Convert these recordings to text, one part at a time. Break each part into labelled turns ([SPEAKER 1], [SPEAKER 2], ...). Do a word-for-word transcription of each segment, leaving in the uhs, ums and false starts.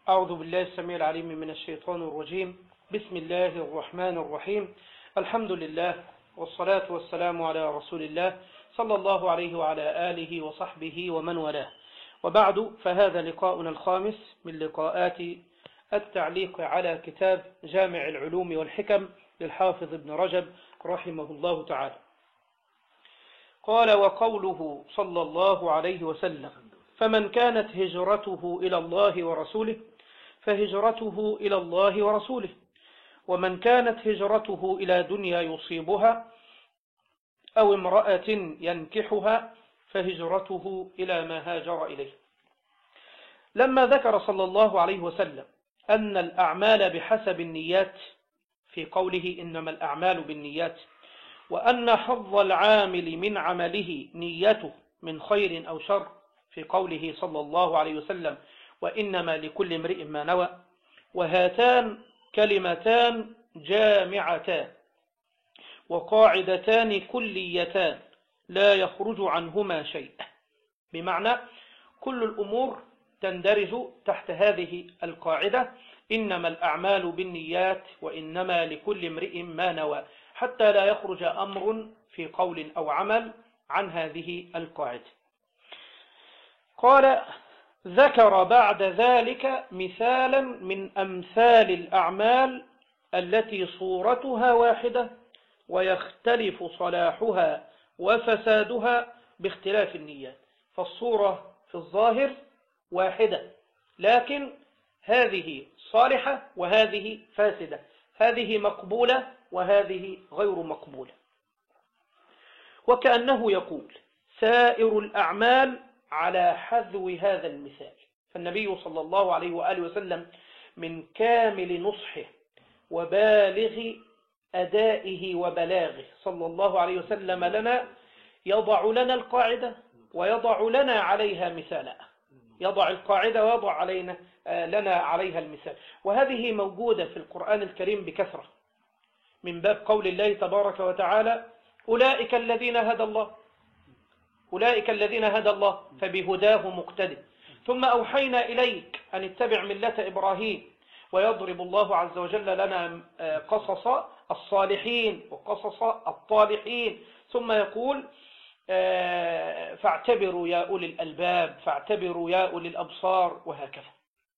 [SPEAKER 1] أعوذ بالله السميع العليم من الشيطان الرجيم. بسم الله الرحمن الرحيم. الحمد لله والصلاة والسلام على رسول الله صلى الله عليه وعلى آله وصحبه ومن والاه، وبعد، فهذا لقاؤنا الخامس من لقاءات التعليق على كتاب جامع العلوم والحكم للحافظ ابن رجب رحمه الله تعالى. قال: وقوله صلى الله عليه وسلم: فمن كانت هجرته إلى الله ورسوله فهجرته إلى الله ورسوله، ومن كانت هجرته إلى دنيا يصيبها أو امرأة ينكحها فهجرته إلى ما هاجر إليه. لما ذكر صلى الله عليه وسلم أن الأعمال بحسب النيات في قوله إنما الأعمال بالنيات، وأن حظ العامل من عمله نيته من خير أو شر في قوله صلى الله عليه وسلم: وإنما لكل امرئ ما نوى، وهاتان كلمتان جامعتان وقاعدتان كليتان لا يخرج عنهما شيء، بمعنى كل الأمور تندرج تحت هذه القاعدة: إنما الأعمال بالنيات وإنما لكل امرئ ما نوى، حتى لا يخرج أمر في قول أو عمل عن هذه القاعدة. قال: ذكر بعد ذلك مثالا من أمثال الأعمال التي صورتها واحدة ويختلف صلاحها وفسادها باختلاف النيات. فالصورة في الظاهر واحدة، لكن هذه صالحة وهذه فاسدة، هذه مقبولة وهذه غير مقبولة. وكأنه يقول: سائر الأعمال على حذو هذا المثال. فالنبي صلى الله عليه وآله وسلم من كامل نصحه وبالغ أدائه وبلاغه صلى الله عليه وسلم لنا يضع لنا القاعدة ويضع لنا عليها مثالا، يضع القاعدة ويضع علينا لنا عليها المثال. وهذه موجودة في القرآن الكريم بكثرة، من باب قول الله تبارك وتعالى: أولئك الذين هدى الله أولئك الذين هدى الله فبهداه مقتدي، ثم أوحينا إليك أن اتبع ملة إبراهيم. ويضرب الله عز وجل لنا قصص الصالحين وقصص الطالحين، ثم يقول: فاعتبروا يا أولي الألباب، فاعتبروا يا أولي الأبصار، وهكذا.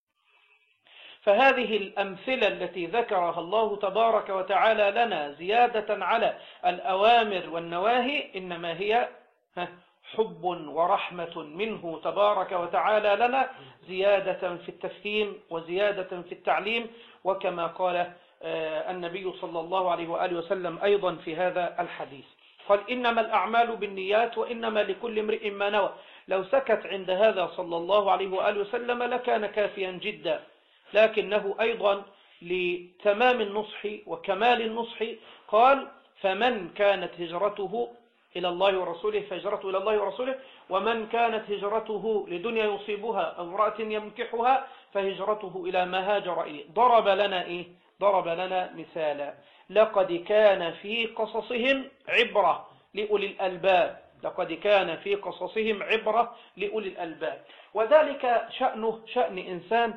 [SPEAKER 1] فهذه الأمثلة التي ذكرها الله تبارك وتعالى لنا زيادة على الأوامر والنواهي إنما هي حب ورحمة منه تبارك وتعالى لنا، زيادة في التفهيم وزيادة في التعليم. وكما قال النبي صلى الله عليه وآله وسلم أيضا في هذا الحديث، قال: إنما الأعمال بالنيات وإنما لكل امرئ ما نوى. لو سكت عند هذا صلى الله عليه وآله وسلم لكان كافيا جدا، لكنه أيضا لتمام النصح وكمال النصح قال: فمن كانت هجرته إلى الله ورسوله فهجرته إلى الله ورسوله، ومن كانت هجرته لدنيا يصيبها أو امرأة ينكحها فهجرته إلى ما هاجر إليه. ضرب لنا إيه؟ ضرب لنا مثالا: لقد كان في قصصهم عبرة لأولي الألباب، لقد كان في قصصهم عبرة لأولي الألباب. وذلك شأنه شأن إنسان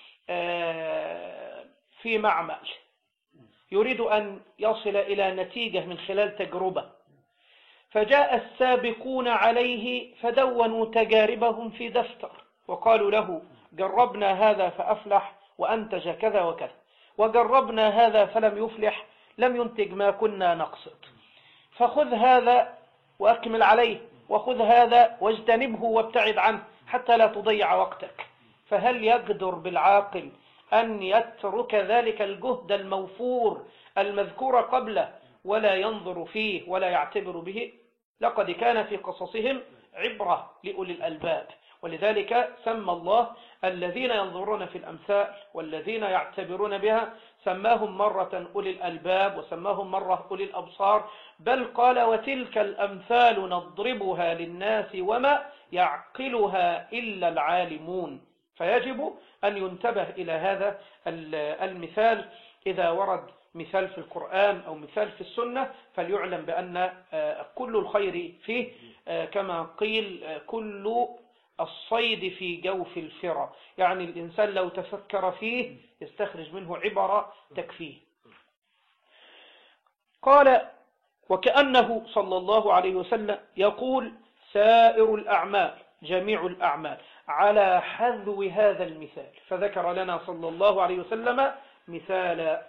[SPEAKER 1] في معمل يريد أن يصل إلى نتيجة من خلال تجربة، فجاء السابقون عليه فدونوا تجاربهم في دفتر وقالوا له: جربنا هذا فأفلح وأنتج كذا وكذا، وجربنا هذا فلم يفلح لم ينتج ما كنا نقصد، فخذ هذا وأكمل عليه، وخذ هذا واجتنبه وابتعد عنه حتى لا تضيع وقتك. فهل يقدر بالعاقل أن يترك ذلك الجهد الموفور المذكور قبله ولا ينظر فيه ولا يعتبر به؟ لقد كان في قصصهم عبرة لأولي الألباب. ولذلك سمى الله الذين ينظرون في الأمثال والذين يعتبرون بها، سماهم مرة أولي الألباب وسماهم مرة أولي الأبصار، بل قال: وتلك الأمثال نضربها للناس وما يعقلها إلا العالمون. فيجب أن ينتبه إلى هذا المثال. إذا ورد مثال في القرآن أو مثال في السنة فليعلم بأن كل الخير فيه، كما قيل: كل الصيد في جوف الفرى، يعني الإنسان لو تفكر فيه يستخرج منه عبرة تكفيه. قال: وكأنه صلى الله عليه وسلم يقول: سائر الأعمال، جميع الأعمال، على حذو هذا المثال، فذكر لنا صلى الله عليه وسلم مثالا.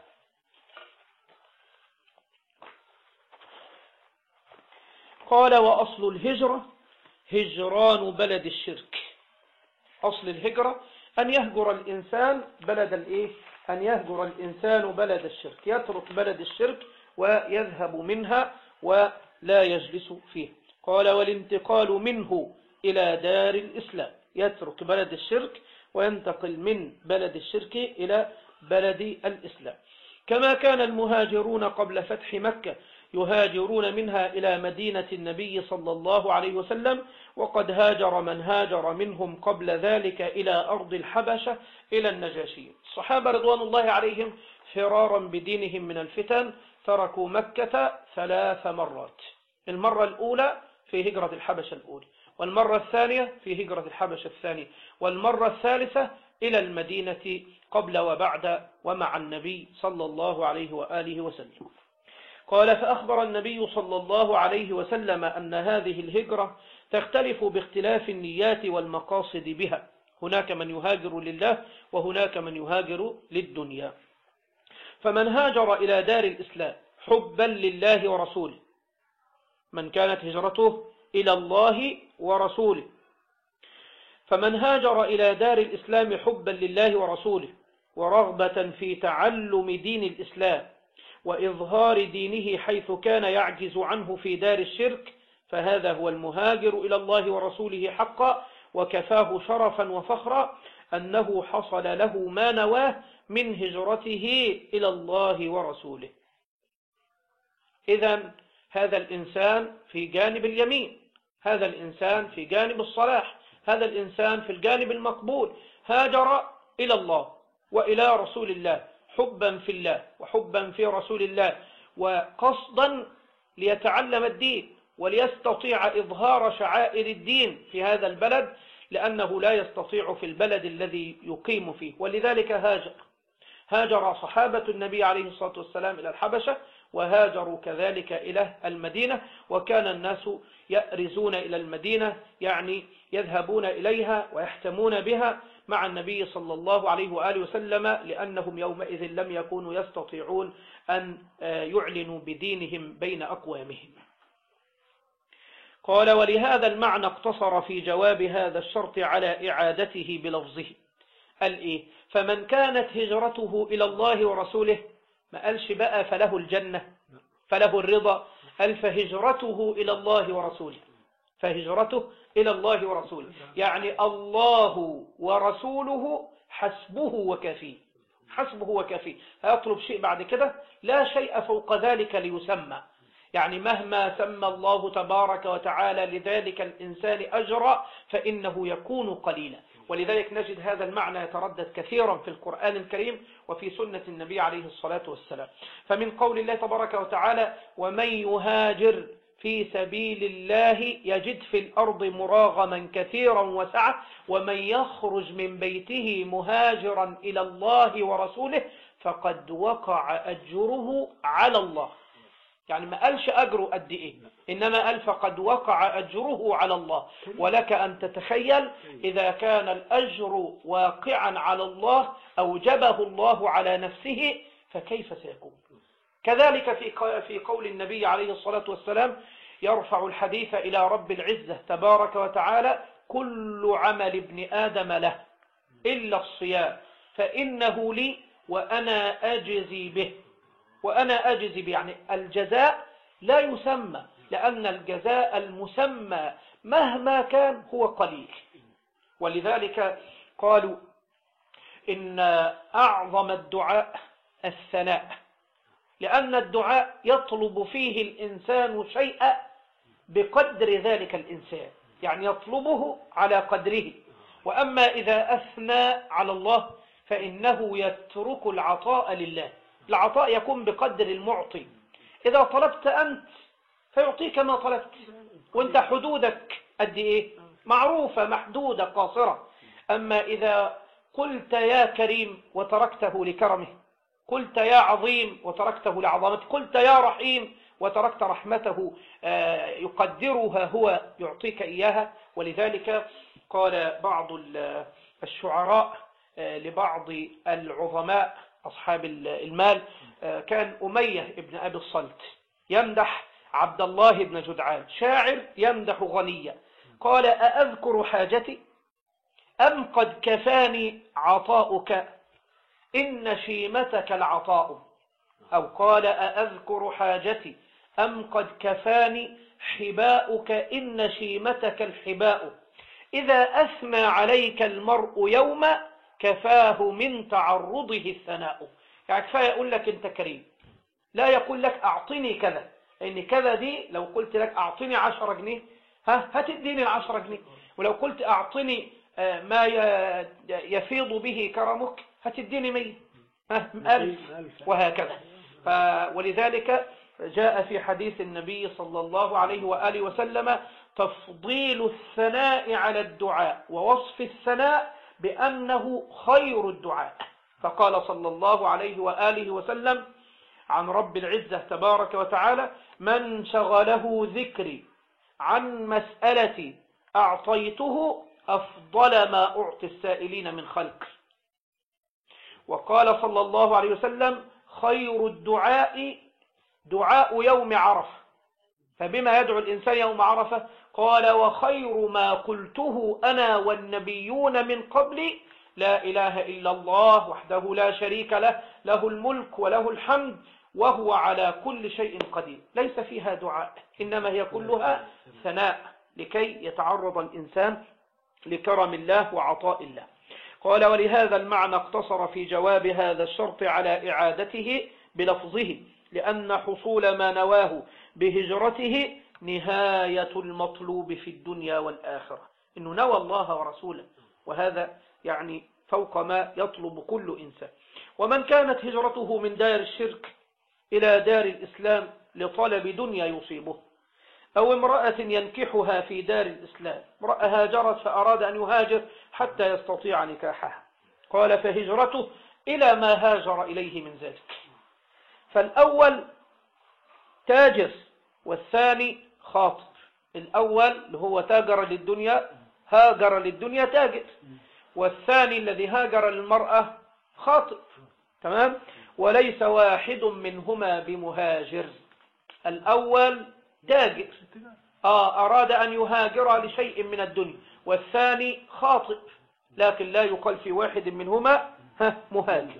[SPEAKER 1] قال: وأصل الهجرة هجران بلد الشرك. أصل الهجرة أن يهجر الإنسان بلد الإيه؟ أن يهجر الإنسان بلد الشرك، يترك بلد الشرك ويذهب منها ولا يجلس فيه. قال: والانتقال منه إلى دار الإسلام، يترك بلد الشرك وينتقل من بلد الشرك إلى بلد الإسلام. كما كان المهاجرون قبل فتح مكة يهاجرون منها إلى مدينة النبي صلى الله عليه وسلم، وقد هاجر من هاجر منهم قبل ذلك إلى أرض الحبشة إلى النجاشي. الصحابة رضوان الله عليهم فرارا بدينهم من الفتن تركوا مكة ثلاث مرات. المرة الأولى في هجرة الحبشة الأولى، والمرة الثانية في هجرة الحبشة الثانية، والمرة الثالثة إلى المدينة قبل وبعد ومع النبي صلى الله عليه وآله وسلم. قال: فأخبر النبي صلى الله عليه وسلم أن هذه الهجرة تختلف باختلاف النيات والمقاصد بها، هناك من يهاجر لله وهناك من يهاجر للدنيا. فمن هاجر إلى دار الإسلام حبا لله ورسوله، من كانت هجرته إلى الله ورسوله، فمن هاجر إلى دار الإسلام حبا لله ورسوله ورغبة في تعلم دين الإسلام وإظهار دينه حيث كان يعجز عنه في دار الشرك، فهذا هو المهاجر إلى الله ورسوله حقا، وكفاه شرفا وفخرا أنه حصل له ما نواه من هجرته إلى الله ورسوله. إذن هذا الإنسان في جانب اليمين، هذا الإنسان في جانب الصلاح، هذا الإنسان في الجانب المقبول، هاجر إلى الله وإلى رسول الله حبا في الله وحبا في رسول الله، وقصدا ليتعلم الدين وليستطيع إظهار شعائر الدين في هذا البلد، لأنه لا يستطيع في البلد الذي يقيم فيه، ولذلك هاجر. هاجر صحابة النبي عليه الصلاة والسلام إلى الحبشة، وهاجروا كذلك إلى المدينة، وكان الناس يأرزون إلى المدينة، يعني يذهبون إليها ويحتمون بها مع النبي صلى الله عليه وآله وسلم، لأنهم يومئذ لم يكونوا يستطيعون أن يعلنوا بدينهم بين أقوامهم. قال: ولهذا المعنى اقتصر في جواب هذا الشرط على إعادته بلفظه. قال إيه؟ فمن كانت هجرته إلى الله ورسوله، ما قالش بقى فله الجنة فله الرضا، قال فهجرته إلى الله ورسوله، فهجرته إلى الله ورسوله، يعني الله ورسوله حسبه وكفيه، حسبه وكفيه، هيطلب شيء بعد كده؟ لا شيء فوق ذلك ليسمى، يعني مهما سمى الله تبارك وتعالى لذلك الإنسان أجرا فإنه يكون قليلا. ولذلك نجد هذا المعنى يتردد كثيرا في القرآن الكريم وفي سنة النبي عليه الصلاة والسلام. فمن قول الله تبارك وتعالى: ومن يهاجر في سبيل الله يجد في الأرض مراغما كثيرا وسعة، ومن يخرج من بيته مهاجرا إلى الله ورسوله فقد وقع أجره على الله. يعني ما قالش أجره قد إيه، إنما قال فقد وقع أجره على الله. ولك أن تتخيل إذا كان الأجر واقعا على الله أوجبه الله على نفسه فكيف سيكون؟ كذلك في في قول النبي عليه الصلاة والسلام: يرفع الحديث إلى رب العزة تبارك وتعالى: كل عمل ابن آدم له إلا الصيام فإنه لي وأنا أجزي به. وأنا أجزي به يعني الجزاء لا يسمى، لأن الجزاء المسمى مهما كان هو قليل. ولذلك قالوا إن أعظم الدعاء الثناء، لأن الدعاء يطلب فيه الإنسان شيئا بقدر ذلك الإنسان، يعني يطلبه على قدره. وأما إذا أثنى على الله فإنه يترك العطاء لله، العطاء يكون بقدر المعطي. إذا طلبت أنت فيعطيك ما طلبت، وانت حدودك قد إيه؟ معروفة محدودة قاصرة. أما إذا قلت يا كريم وتركته لكرمه، قلت يا عظيم وتركته لعظمته، قلت يا رحيم وتركت رحمته يقدرها هو يعطيك إياها. ولذلك قال بعض الشعراء لبعض العظماء أصحاب المال، كان أمية ابن أبي الصلت يمدح عبد الله بن جدعان، شاعر يمدح غنيا، قال: أأذكر حاجتي أم قد كفاني عطاؤك إن شيمتك العطاء، أو قال: أأذكر حاجتي أم قد كفاني حباؤك إن شيمتك الحباء، إذا أثنى عليك المرء يوما كفاه من تعرضه الثناء. يعني كفاية يقول لك أنت كريم، لا يقول لك أعطني كذا، لأن كذا دي لو قلت لك أعطني عشرة جنيه ها هتديني العشرة جنيه، ولو قلت أعطني ما يفيض به كرمك هتديني مية ألف، وهكذا. ولذلك جاء في حديث النبي صلى الله عليه وآله وسلم تفضيل الثناء على الدعاء ووصف الثناء بأنه خير الدعاء. فقال صلى الله عليه وآله وسلم عن رب العزة تبارك وتعالى: من شغله ذكري عن مسألتي أعطيته أفضل ما أعطي السائلين من خلق. وقال صلى الله عليه وسلم: خير الدعاء دعاء يوم عرفة. فبما يدعو الإنسان يوم عرفة؟ قال: وخير ما قلته أنا والنبيون من قبلي لا إله إلا الله وحده لا شريك له، له الملك وله الحمد وهو على كل شيء قدير. ليس فيها دعاء، إنما هي كلها ثناء لكي يتعرض الإنسان لكرم الله وعطاء الله. قال: ولهذا المعنى اقتصر في جواب هذا الشرط على إعادته بلفظه، لأن حصول ما نواه بهجرته نهاية المطلوب في الدنيا والآخرة. إنه نوى الله ورسوله، وهذا يعني فوق ما يطلب كل إنسان. ومن كانت هجرته من دار الشرك إلى دار الإسلام لطلب دنيا يصيبه، أو امرأة ينكحها في دار الإسلام، امرأة هاجرت فأراد أن يهاجر حتى يستطيع نكاحها، قال: فهجرته إلى ما هاجر إليه من ذلك. فالأول تاجر والثاني خاطب. الأول اللي هو تاجر للدنيا، هاجر للدنيا تاجر، والثاني الذي هاجر للمرأة خاطب. تمام؟ وليس واحد منهما بمهاجر. الأول تاجر آه أراد أن يهاجر لشيء من الدنيا، والثاني خاطب، لكن لا يقال في واحد منهما مهاجر.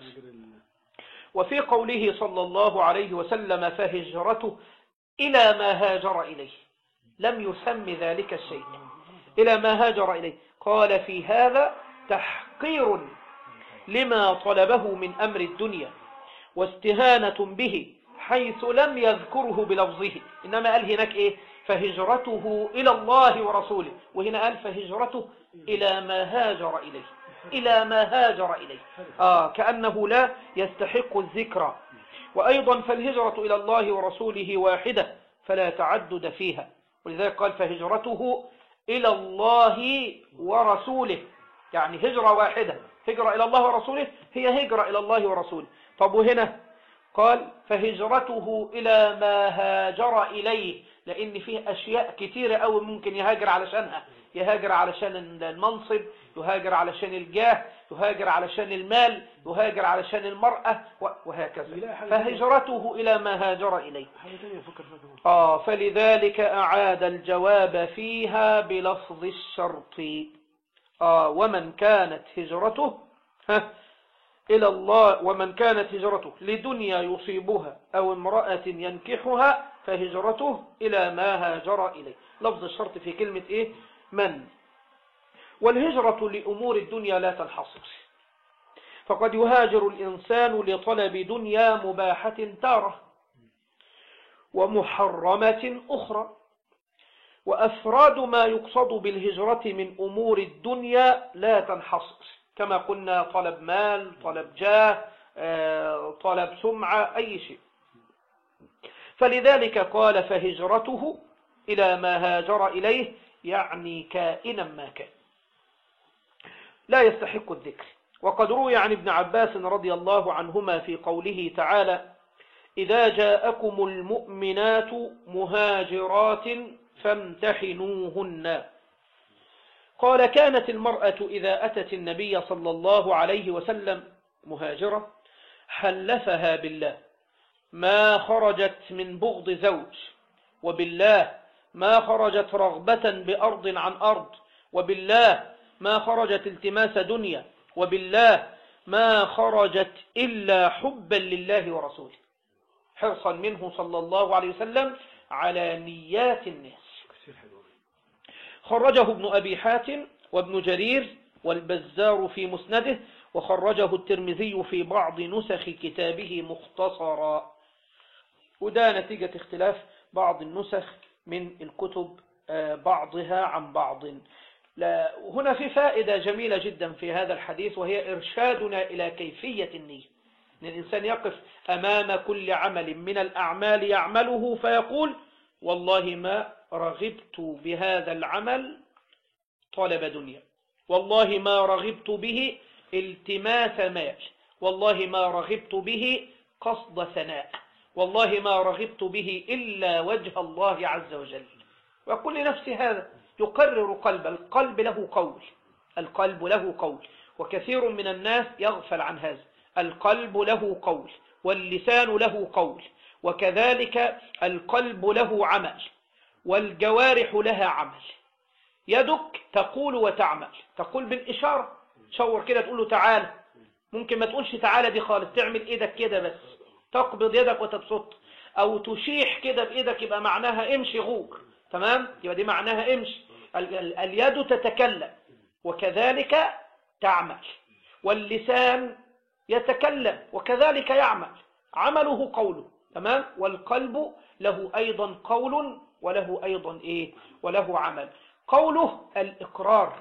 [SPEAKER 1] وفي قوله صلى الله عليه وسلم: فهجرته إلى ما هاجر إليه، لم يسم ذلك الشيء، إلى ما هاجر إليه. قال: في هذا تحقير لما طلبه من أمر الدنيا واستهانة به، حيث لم يذكره بلفظه، إنما قال هناك إيه؟ فهجرته إلى الله ورسوله، وهنا قال فهجرته إلى ما هاجر إليه، إلى ما هاجر إليه، آه كأنه لا يستحق الذكر. وأيضا فالهجرة إلى الله ورسوله واحدة فلا تعدد فيها، ولذلك قال فهجرته إلى الله ورسوله، يعني هجرة واحدة، هجرة إلى الله ورسوله هي هجرة إلى الله ورسوله. طب وهنا قال فهجرته إلى ما هاجر إليه، لأن فيه أشياء كتيرة أوي ممكن يهاجر علشانها، يهاجر علشان المنصب، يهاجر علشان الجاه، يهاجر علشان المال، يهاجر علشان المرأة، وهكذا. فهجرته إلى ما هاجر إليه. آه فلذلك أعاد الجواب فيها بلفظ الشرط. آه ومن كانت هجرته ها إلى الله، ومن كانت هجرته لدنيا يصيبها أو امرأة ينكحها فهجرته إلى ما هاجر إليه. لفظ الشرط في كلمة إيه؟ من. والهجرة لأمور الدنيا لا تنحصر، فقد يهاجر الإنسان لطلب دنيا مباحة تارة ومحرمة أخرى. وأفراد ما يقصد بالهجرة من أمور الدنيا لا تنحصر، كما قلنا طلب مال، طلب جاه، طلب سمعة، أي شيء. فلذلك قال فهجرته إلى ما هاجر إليه، يعني كائنا ما كان، لا يستحق الذكر. وقد روي عن ابن عباس رضي الله عنهما في قوله تعالى: إذا جاءكم المؤمنات مهاجرات فامتحنوهن، قال: كانت المرأة إذا أتت النبي صلى الله عليه وسلم مهاجرة حلفها بالله ما خرجت من بغض زوج، وبالله ما خرجت رغبة بأرض عن أرض، وبالله ما خرجت التماس دنيا، وبالله ما خرجت إلا حبا لله ورسوله، حرصا منه صلى الله عليه وسلم على نيات الناس. خرجه ابن أبي حاتم وابن جرير والبزار في مسنده، وخرجه الترمذي في بعض نسخ كتابه مختصرا، وده نتيجة اختلاف بعض النسخ من الكتب بعضها عن بعض. هنا في فائدة جميلة جدا في هذا الحديث، وهي إرشادنا إلى كيفية النية. أن الإنسان يقف أمام كل عمل من الأعمال يعمله فيقول: والله ما رغبت بهذا العمل طلب دنيا، والله ما رغبت به التماس مال، والله ما رغبت به قصد ثناء، والله ما رغبت به إلا وجه الله عز وجل. ويقول لنفسي هذا، يقرر قلب القلب له قول، القلب له قول، وكثير من الناس يغفل عن هذا. القلب له قول واللسان له قول، وكذلك القلب له عمل والجوارح لها عمل. يدك تقول وتعمل، تقول بالإشارة، شاور كده تقول له تعالى، ممكن ما تقولش تعالى دي خالص، تعمل ايدك كده بس، تقبض يدك وتبسط، او تشيح كده بايدك يبقى معناها امشي غور، تمام، يبقى دي معناها امشي. ال ال اليد تتكلم وكذلك تعمل، واللسان يتكلم وكذلك يعمل، عمله قوله، تمام، والقلب له ايضا قول وله ايضا ايه، وله عمل. قوله الإقرار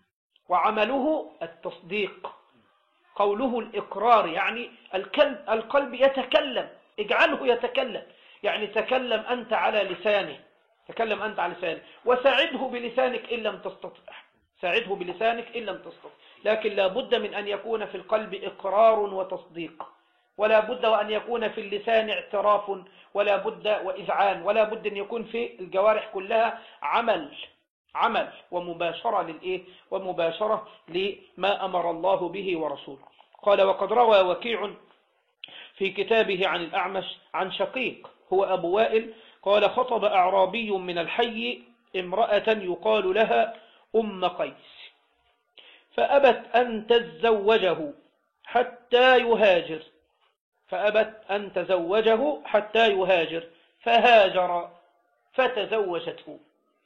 [SPEAKER 1] وعمله التصديق. قوله الإقرار يعني القلب, القلب يتكلم، اجعله يتكلم، يعني تكلم أنت على لسانه، تكلم أنت على لسانه، وساعده بلسانك إن لم تستطع، ساعده بلسانك إن لم تستطع، لكن لا بد من أن يكون في القلب إقرار وتصديق، ولا بد وأن يكون في اللسان اعتراف، ولا بد وإذعان، ولا بد أن يكون في الجوارح كلها عمل عمل ومباشرة للإيه؟ ومباشرة لما أمر الله به ورسوله. قال: وقد روى وكيع في كتابه عن الأعمش عن شقيق هو أبو وائل قال: خطب أعرابي من الحي امرأة يقال لها أم قيس، فأبت أن تتزوجه حتى يهاجر، فأبت أن تزوجه حتى يهاجر، فهاجر فتزوجته،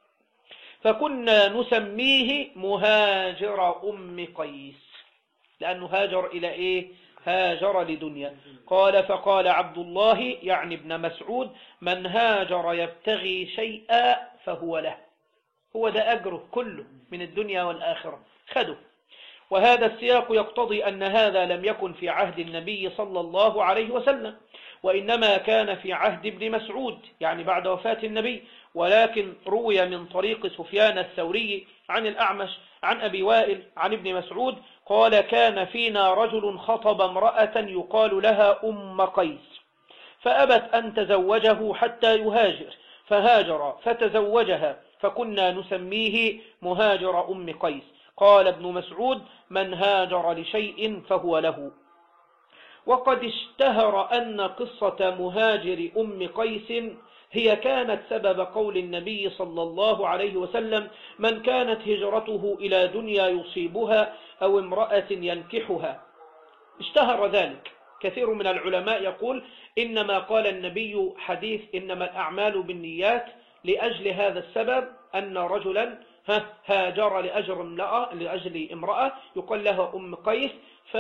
[SPEAKER 1] فكنا نسميه مهاجر أم قيس، لأنه هاجر إلى إيه؟ هاجر لدنيا. قال: فقال عبد الله يعني ابن مسعود: من هاجر يبتغي شيئا فهو له، هو ده أجره كله من الدنيا والآخرة، خده. وهذا السياق يقتضي أن هذا لم يكن في عهد النبي صلى الله عليه وسلم، وإنما كان في عهد ابن مسعود يعني بعد وفاة النبي، ولكن روي من طريق سفيان الثوري عن الأعمش عن أبي وائل عن ابن مسعود قال: كان فينا رجل خطب امرأة يقال لها أم قيس، فأبت أن تزوجه حتى يهاجر، فهاجر فتزوجها، فكنا نسميه مهاجر أم قيس. قال ابن مسعود: من هاجر لشيء فهو له. وقد اشتهر أن قصة مهاجر أم قيس هي كانت سبب قول النبي صلى الله عليه وسلم: من كانت هجرته إلى دنيا يصيبها أو امرأة ينكحها. اشتهر ذلك، كثير من العلماء يقول إنما قال النبي حديث إنما الأعمال بالنيات لأجل هذا السبب، أن رجلا هاجر لأجل امرأة, لأجل امرأة يقال لها أم قيس،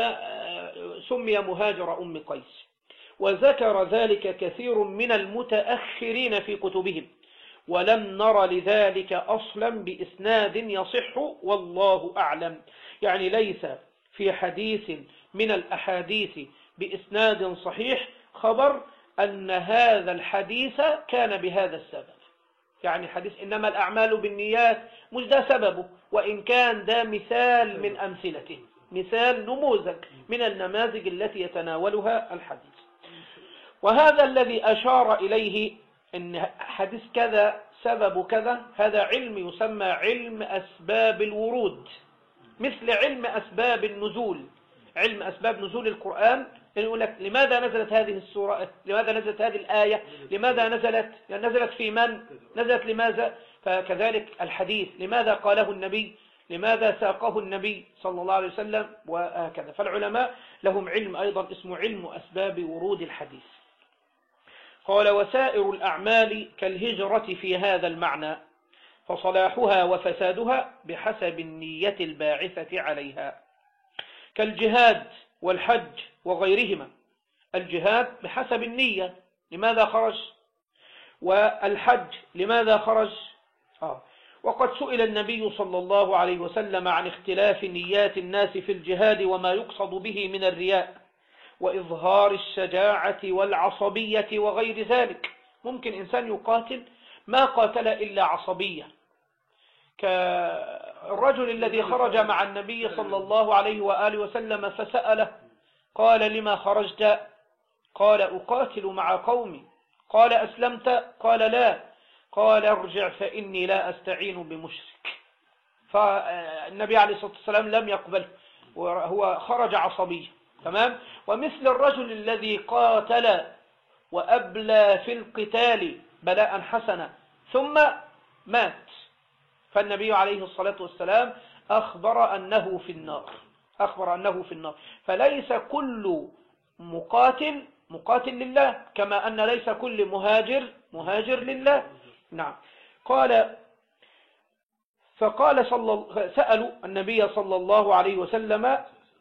[SPEAKER 1] فسمي مهاجر أم قيس. وذكر ذلك كثير من المتأخرين في كتبهم، ولم نر لذلك أصلا بإسناد يصح، والله أعلم. يعني ليس في حديث من الأحاديث بإسناد صحيح خبر أن هذا الحديث كان بهذا السبب، يعني حديث إنما الأعمال بالنيات مش ده سببه، وإن كان ده مثال من أمثلته، مثال نموذج من النماذج التي يتناولها الحديث. وهذا الذي أشار إليه إن حديث كذا سبب كذا، هذا علم يسمى علم أسباب الورود، مثل علم أسباب النزول. علم أسباب نزول القرآن يقول لك لماذا نزلت هذه السورة، لماذا نزلت هذه الآية، لماذا نزلت، يعني نزلت في من، نزلت لماذا. فكذلك الحديث لماذا قاله النبي، لماذا ساقه النبي صلى الله عليه وسلم، وهكذا. فالعلماء لهم علم أيضا اسمه علم أسباب ورود الحديث. قال وسائر الأعمال كالهجرة في هذا المعنى، فصلاحها وفسادها بحسب النية الباعثة عليها، كالجهاد والحج وغيرهما. الجهاد بحسب النية، لماذا خرج، والحج لماذا خرج. آه. وقد سئل النبي صلى الله عليه وسلم عن اختلاف نيات الناس في الجهاد وما يقصد به من الرياء وإظهار الشجاعة والعصبية وغير ذلك. ممكن إنسان يقاتل ما قاتل إلا عصبية، كالرجل الذي خرج مع النبي صلى الله عليه وآله وسلم فسأله قال لما خرجت، قال أقاتل مع قومي. قال أسلمت، قال لا، قال ارجع فإني لا أستعين بمشرك. فالنبي عليه الصلاة والسلام لم يقبل، وهو خرج عصبي. تمام. ومثل الرجل الذي قاتل وأبلى في القتال بلاء حسنا ثم مات، فالنبي عليه الصلاة والسلام أخبر أنه في النار، أخبر أنه في النار. فليس كل مقاتل مقاتل لله، كما أن ليس كل مهاجر مهاجر لله. نعم. قال فقال صلى سألوا النبي صلى الله عليه وسلم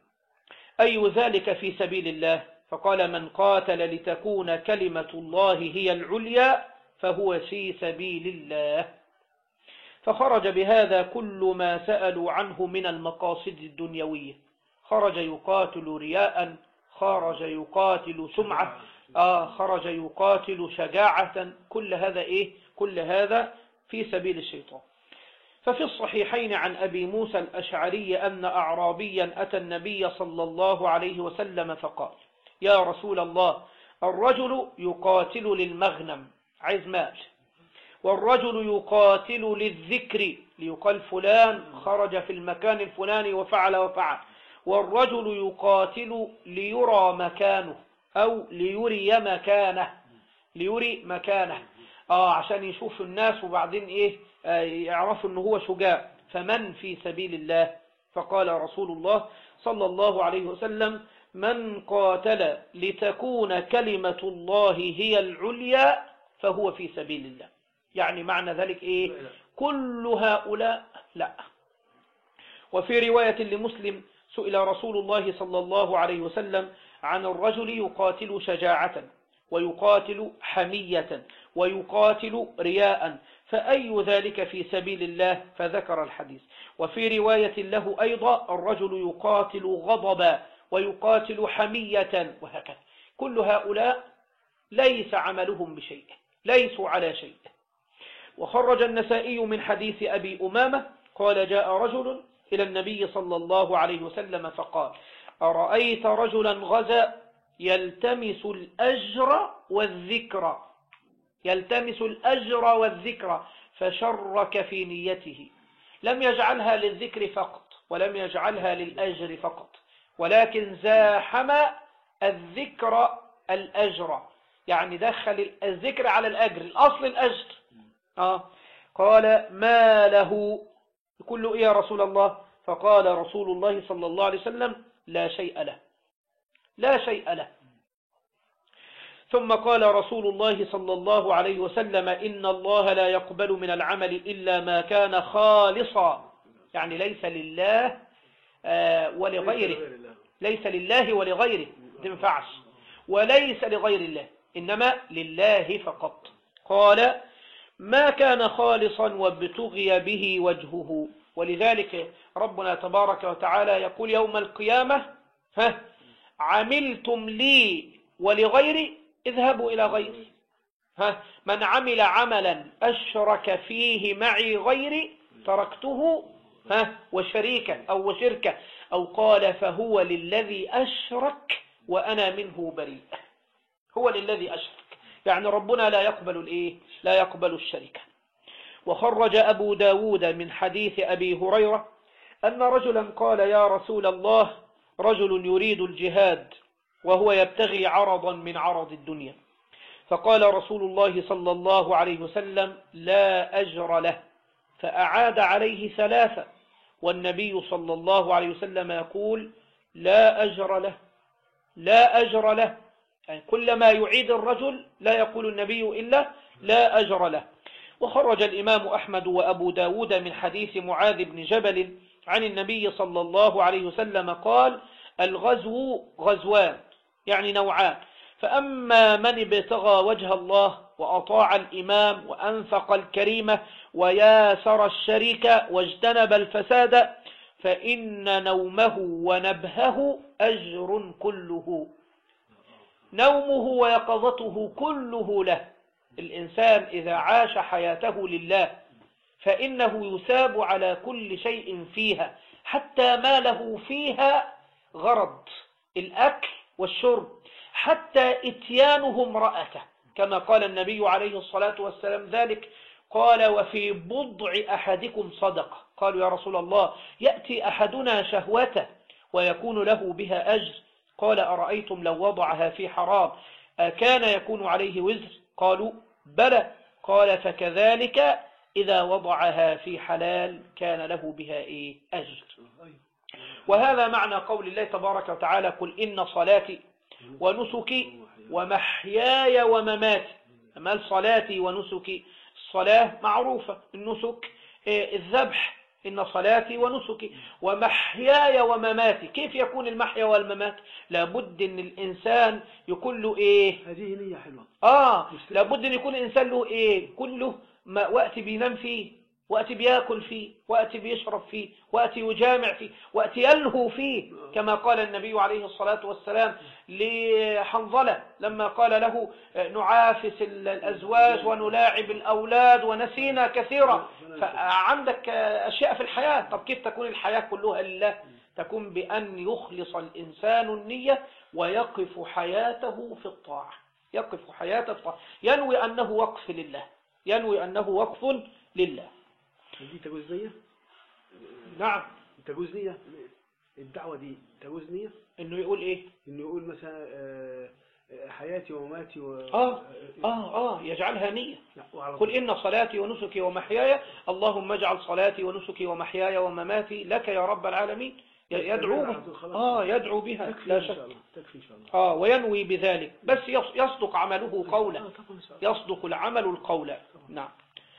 [SPEAKER 1] أي ذلك في سبيل الله، فقال من قاتل لتكون كلمة الله هي العليا فهو في سبيل الله. فخرج بهذا كل ما سألوا عنه من المقاصد الدنيوية، خرج يقاتل رياء، خرج يقاتل سمعة، آه خرج يقاتل شجاعة، كل هذا إيه؟ كل هذا في سبيل الشيطان. ففي الصحيحين عن أبي موسى الأشعري أن أعرابيا أتى النبي صلى الله عليه وسلم فقال يا رسول الله الرجل يقاتل للمغنم، عايز مال، والرجل يقاتل للذكر، ليقال فلان خرج في المكان الفلاني وفعل وفعل، والرجل يقاتل ليرى مكانه أو ليري مكانه، ليري مكانه آه عشان يشوف الناس وبعدين إيه آه يعرفوا أنه هو شجاع. فمن في سبيل الله؟ فقال رسول الله صلى الله عليه وسلم من قاتل لتكون كلمة الله هي العليا فهو في سبيل الله. يعني معنى ذلك إيه؟ كل هؤلاء لا. وفي رواية لمسلم سئل رسول الله صلى الله عليه وسلم عن الرجل يقاتل شجاعة ويقاتل حمية ويقاتل رياء فأي ذلك في سبيل الله؟ فذكر الحديث. وفي رواية له أيضا الرجل يقاتل غضبا ويقاتل حمية، وهكذا. كل هؤلاء ليس عملهم بشيء، ليسوا على شيء. وخرج النسائي من حديث أبي أمامة قال جاء رجل إلى النبي صلى الله عليه وسلم فقال أرأيت رجلا غزا يلتمس الأجر والذكر، يلتمس الأجر والذكر فشرك في نيته، لم يجعلها للذكر فقط ولم يجعلها للأجر فقط، ولكن زاحم الذكر الأجر، يعني دخل الذكر على الأجر، الأصل الأجر. آه. قال ما له؟ يقول له إيه يا رسول الله؟ فقال رسول الله صلى الله عليه وسلم لا شيء له، لا شيء له. ثم قال رسول الله صلى الله عليه وسلم إن الله لا يقبل من العمل إلا ما كان خالصا، يعني ليس لله آه ولغيره، ليس لله ولغيره تنفعش، وليس لغير الله، إنما لله فقط. قال ما كان خالصا وابتغي به وجهه. ولذلك ربنا تبارك وتعالى يقول يوم القيامة ها عملتم لي ولغيري اذهبوا إلى غيري، ها من عمل عملا أشرك فيه معي غيري تركته ها وشريكا أو وشركة، أو قال فهو للذي أشرك وأنا منه بريء. هو للذي أشرك، يعني ربنا لا يقبل الإيه؟ لا يقبل الشركة. وخرج أبو داود من حديث أبي هريرة أن رجلا قال يا رسول الله رجل يريد الجهاد وهو يبتغي عرضا من عرض الدنيا، فقال رسول الله صلى الله عليه وسلم لا أجر له، فأعاد عليه ثلاثة، والنبي صلى الله عليه وسلم يقول لا أجر له لا أجر له، يعني كلما يعيد الرجل لا يقول النبي إلا لا أجر له. وخرج الإمام أحمد وأبو داود من حديث معاذ بن جبل عن النبي صلى الله عليه وسلم قال الغزو غزوان، يعني نوعان، فأما من ابتغى وجه الله وأطاع الإمام وأنفق الكريمة وياسر الشريك واجتنب الفساد فإن نومه ونبهه أجر كله، نومه ويقظته كله له. الإنسان إذا عاش حياته لله فإنه يثاب على كل شيء فيها، حتى ما له فيها غرض، الأكل والشرب، حتى إتيانه امرأته، كما قال النبي عليه الصلاة والسلام ذلك، قال وفي بضع أحدكم صدقة. قالوا يا رسول الله يأتي أحدنا شهوته ويكون له بها أجر، قال أرأيتم لو وضعها في حرام أكان يكون عليه وزر؟ قالوا بلى، قال فكذلك إذا وضعها في حلال كان له بها إيه؟ أجر. وهذا معنى قول الله تبارك وتعالى قل إن صلاتي ونسكي ومحياي ومماتي. أما صلاتي ونسكي، الصلاة معروفة، النسك الذبح، إن صلاتي ونسكي، ومحياي ومماتي. كيف يكون المحيا والممات؟ لابد ان الانسان يكون له ايه؟
[SPEAKER 2] هذه نية حلوة.
[SPEAKER 1] اه لابد ان يكون الانسان له ايه؟ كله ما وقت بينام فيه، وقت بياكل فيه، وقت بيشرب فيه، وقت يجامع فيه، وقت يلهو فيه، كما قال النبي عليه الصلاة والسلام لحنظلة لما قال له نعافس الأزواج ونلاعب الأولاد ونسينا كثيرا. فعندك أشياء في الحياة، طب كيف تكون الحياة كلها لله؟ تكون بأن يخلص الإنسان النية ويقف حياته في الطاعة، يقف حياته في الطاعة، ينوي أنه وقف لله، ينوي أنه وقف لله.
[SPEAKER 2] دي تجوز نية؟
[SPEAKER 1] نعم
[SPEAKER 2] تجوز نية، الدعوة دي تجوز نية؟
[SPEAKER 1] إنه يقول إيه؟
[SPEAKER 2] إنه يقول مثلا حياتي ومماتي و...
[SPEAKER 1] آه آه آه يجعلها نية. قل إن صلاتي ونسكي ومحياي، اللهم اجعل صلاتي ونسكي ومحياي ومماتي لك يا رب العالمين. يدعو آه يدعو بها لا شك.
[SPEAKER 2] تكفي إن شاء الله.
[SPEAKER 1] آه وينوي بذلك، بس يصدق عمله قولا، يصدق العمل القولا. نعم.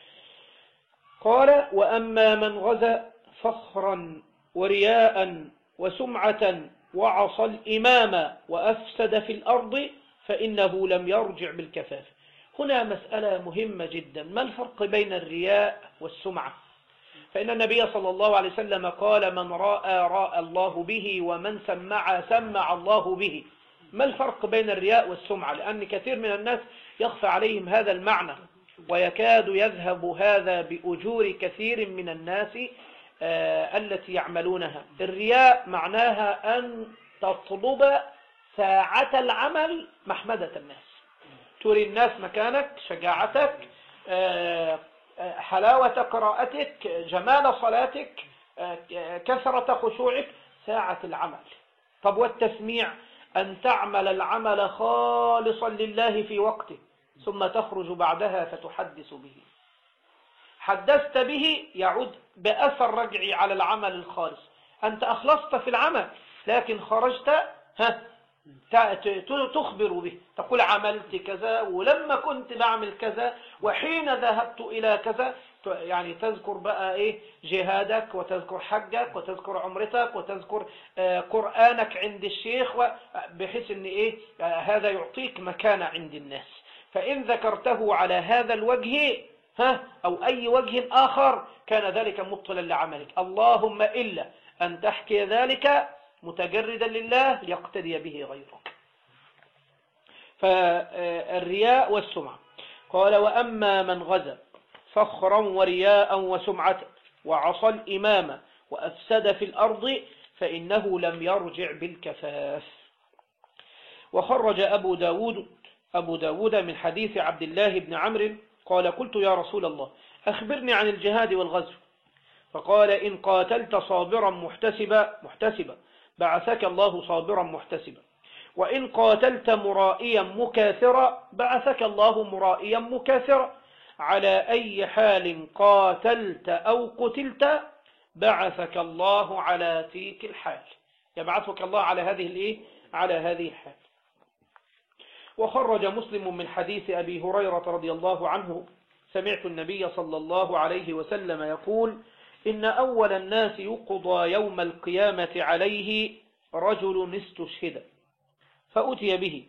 [SPEAKER 1] قال وأما من غزا فخرا ورياء وسمعة وعصى الإمام وأفسد في الأرض فإنه لم يرجع بالكفاف. هنا مسألة مهمة جدا، ما الفرق بين الرياء والسمعة؟ فإن النبي صلى الله عليه وسلم قال من رأى راى الله به ومن سمع سمع الله به. ما الفرق بين الرياء والسمعة؟ لأن كثير من الناس يخفى عليهم هذا المعنى، ويكاد يذهب هذا بأجور كثير من الناس آه التي يعملونها. الرياء معناها أن تطلب ساعة العمل محمدة الناس، تري الناس مكانك، شجاعتك، آه حلاوة قراءتك، جمال صلاتك، آه كثرة خشوعك، ساعة العمل. طب والتسميع؟ أن تعمل العمل خالصا لله في وقته ثم تخرج بعدها فتحدث به. حدثت به يعود بأثر رجعي على العمل الخالص. أنت أخلصت في العمل لكن خرجت ها تخبر به، تقول عملت كذا ولما كنت بعمل كذا وحين ذهبت إلى كذا، يعني تذكر بقى إيه جهادك وتذكر حجك وتذكر عمرتك وتذكر آه قرآنك عند الشيخ، بحيث أن إيه هذا يعطيك مكانة عند الناس. فإن ذكرته على هذا الوجه ها أو أي وجه آخر كان ذلك مبطلا لعملك، اللهم إلا أن تحكي ذلك متجردا لله يقتدي به غيرك. فالرياء والسمعة. قال: وأما من غزا فخرا ورياء وسمعة وعصى الإمام وأفسد في الأرض فإنه لم يرجع بالكفاف. وخرج أبو داود أبو داود من حديث عبد الله بن عمرو قال: قلت يا رسول الله أخبرني عن الجهاد والغزو. فقال: إن قاتلت صابرا محتسبا محتسبا بعثك الله صابرا محتسبا، وإن قاتلت مرائيا مكاثرا بعثك الله مرائيا مكاثرا، على أي حال قاتلت أو قتلت بعثك الله على تلك الحال، يبعثك الله على هذه الإيه؟ على هذه الحال. وخرج مسلم من حديث أبي هريرة رضي الله عنه: سمعت النبي صلى الله عليه وسلم يقول: إن أول الناس يقضى يوم القيامة عليه رجل استشهد فأتي به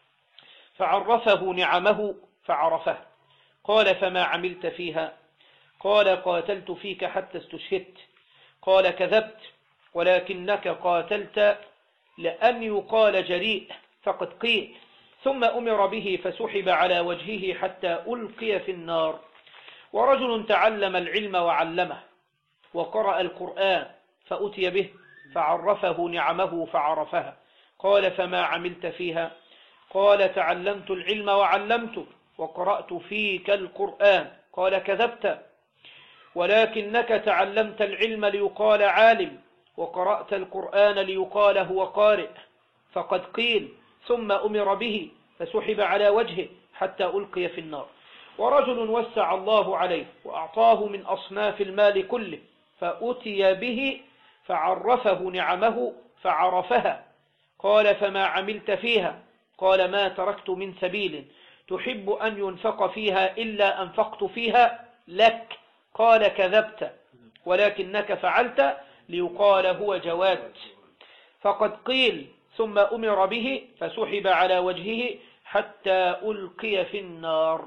[SPEAKER 1] فعرفه نعمه فعرفه، قال: فما عملت فيها؟ قال: قاتلت فيك حتى استشهدت. قال: كذبت، ولكنك قاتلت لأن يقال جريء، فقد قيل. ثم أمر به فسحب على وجهه حتى ألقي في النار. ورجل تعلم العلم وعلمه وقرأ القرآن فأتي به فعرفه نعمه فعرفها، قال: فما عملت فيها؟ قال: تعلمت العلم وعلمته وقرأت فيك القرآن. قال: كذبت، ولكنك تعلمت العلم ليقال عالم وقرأت القرآن ليقال هو قارئ، فقد قيل. ثم أمر به فسحب على وجهه حتى ألقي في النار. ورجل وسع الله عليه وأعطاه من أصناف المال كله فأتي به فعرفه نعمه فعرفها، قال: فما عملت فيها؟ قال: ما تركت من سبيل تحب أن ينفق فيها إلا أنفقت فيها لك. قال: كذبت، ولكنك فعلت ليقال هو جواد، فقد قيل. ثم أمر به فسحب على وجهه حتى ألقي في النار.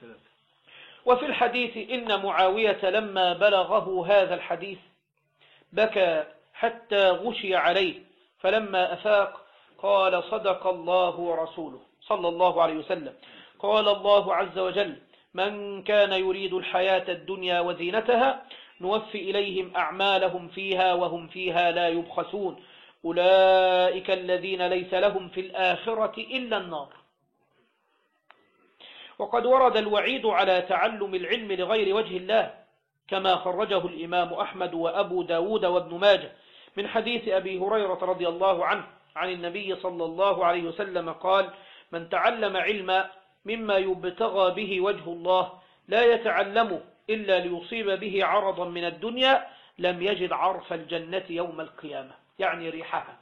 [SPEAKER 1] وفي الحديث إن معاوية لما بلغه هذا الحديث بكى حتى غشي عليه، فلما أفاق قال: صدق الله ورسوله صلى الله عليه وسلم. قال الله عز وجل: من كان يريد الحياة الدنيا وزينتها نوفي إليهم أعمالهم فيها وهم فيها لا يبخسون، أولئك الذين ليس لهم في الآخرة إلا النار. وقد ورد الوعيد على تعلم العلم لغير وجه الله، كما خرجه الإمام أحمد وأبو داود وابن ماجه من حديث أبي هريرة رضي الله عنه عن النبي صلى الله عليه وسلم قال: من تعلم علما مما يبتغى به وجه الله لا يتعلمه إلا ليصيب به عرضا من الدنيا لم يجد عرف الجنة يوم القيامة، يعني ريحها.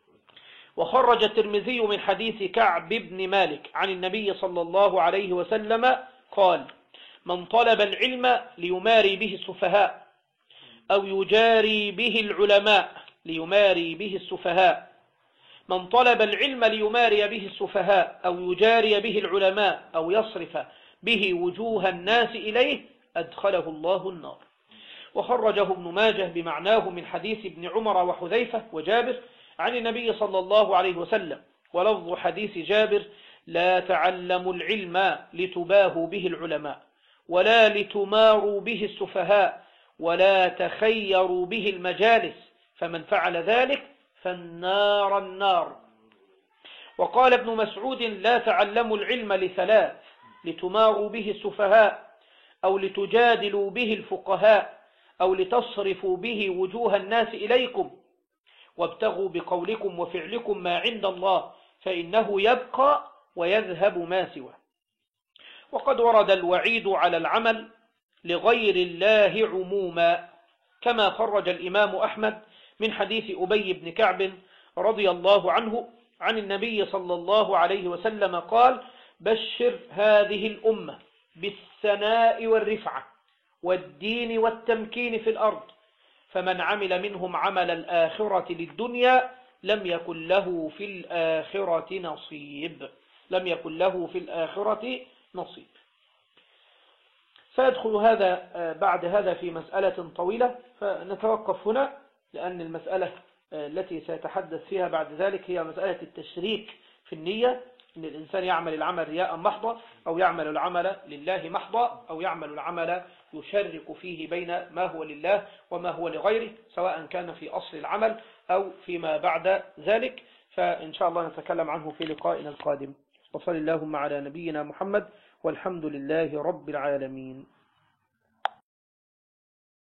[SPEAKER 1] وخرج الترمذي من حديث كعب بن مالك عن النبي صلى الله عليه وسلم قال: من طلب العلم ليماري به السفهاء أو يجاري به العلماء ليماري به السفهاء من طلب العلم ليماري به السفهاء أو يجاري به العلماء أو يصرف به وجوه الناس إليه أدخله الله النار. وخرجه ابن ماجه بمعناه من حديث ابن عمر وحذيفة وجابر عن النبي صلى الله عليه وسلم، ولفظ حديث جابر: لا تعلموا العلم لتباهوا به العلماء ولا لتماروا به السفهاء ولا تخيروا به المجالس، فمن فعل ذلك فالنار النار. وقال ابن مسعود: لا تعلموا العلم لثلاث: لتماروا به السفهاء أو لتجادلوا به الفقهاء أو لتصرفوا به وجوه الناس إليكم، وابتغوا بقولكم وفعلكم ما عند الله فإنه يبقى ويذهب ما سوى. وقد ورد الوعيد على العمل لغير الله عموما، كما خرج الإمام أحمد من حديث أبي بن كعب رضي الله عنه عن النبي صلى الله عليه وسلم قال: بشر هذه الأمة بالثناء والرفعة والدين والتمكين في الأرض، فمن عمل منهم عمل الآخرة للدنيا لم يكن له في الآخرة نصيب لم يكن له في الآخرة نصيب. سيدخل هذا بعد هذا في مسألة طويلة، فنتوقف هنا، لأن المسألة التي سيتحدث فيها بعد ذلك هي مسألة التشريك في النية، أن الإنسان يعمل العمل رياء محضا، أو يعمل العمل لله محضا، أو يعمل العمل يشرك فيه بين ما هو لله وما هو لغيره، سواء كان في أصل العمل أو فيما بعد ذلك. فإن شاء الله نتكلم عنه في لقائنا القادم. وصل اللهم على نبينا محمد، والحمد لله رب العالمين.